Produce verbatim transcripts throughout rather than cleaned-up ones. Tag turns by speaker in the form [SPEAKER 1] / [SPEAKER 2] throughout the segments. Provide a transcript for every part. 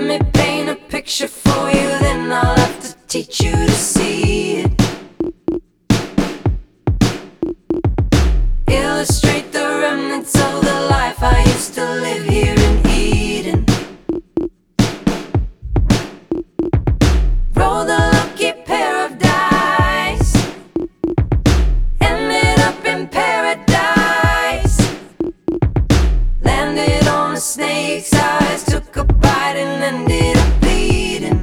[SPEAKER 1] me paint a picture for you, then I'll have to teach you to see it. Illustrate the remnants of the life I used to live here in Eden. Roll the lucky pair of dice, ended up in paradise. Landed on a snake's eyes, took a bite and ended up bleeding.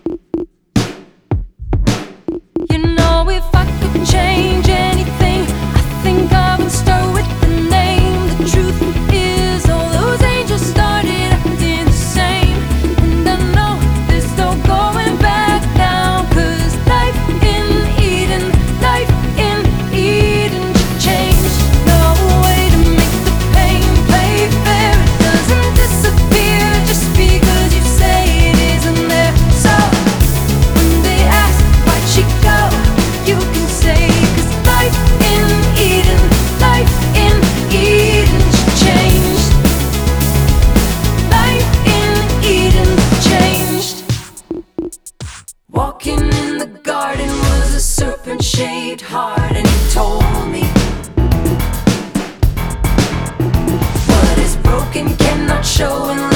[SPEAKER 1] You know, if I could change anything, I think I would start with the name. The truth is, all those angels started acting the same. And I know there's no going back now, 'cause life in Eden, life in Eden changed. No way to make the pain play fair. It doesn't disappear just because you say it isn't there. So when they ask why'd she go, you can say, 'cause life in Eden, life in Eden changed. Life in Eden changed. Walking in the garden was a serpent-shaped heart, and he told me what is broken cannot show in